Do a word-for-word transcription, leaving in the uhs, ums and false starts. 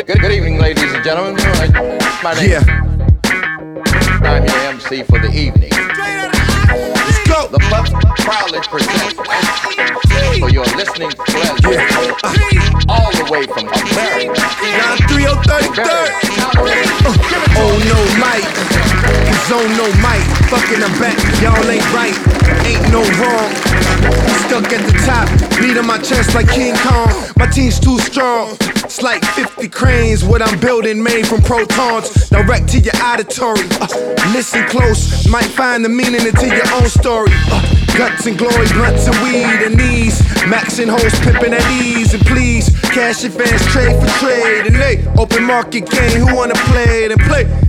Good, good evening, ladies and gentlemen. My name Yeah. I'm your M C for the evening. Let's go. The Pup proudly presents for your listening pleasure, Yeah. Uh, all the way from America. nine three oh thirty-third. Uh, oh no, Mike. Cause oh no, Mike. Fucking I'm back. Y'all ain't right. Ain't no wrong. Stuck at the top. Beat on my chest like King Kong. My team's too strong. It's like fifty cranes. What I'm building made from protons. Direct to your auditory. Uh, listen close. Might find the meaning into your own story. Uh, guts and glory, blunts and weed and knees. Maxing hoes, pimping at ease. And please, cash advance, trade for trade. And they open market game. Who wanna play? Then play.